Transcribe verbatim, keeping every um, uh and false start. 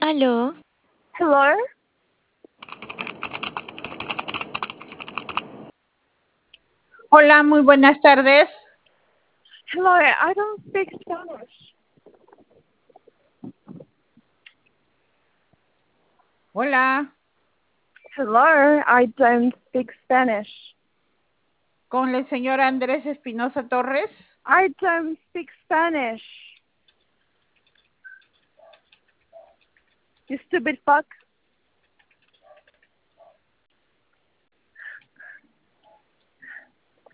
Aló. Hello? Hola, muy buenas tardes. Hello, I don't speak Spanish. Hola, Hello, I don't speak Spanish. con el señor Andrés Espinosa Torres. I don't speak Spanish. You stupid fuck.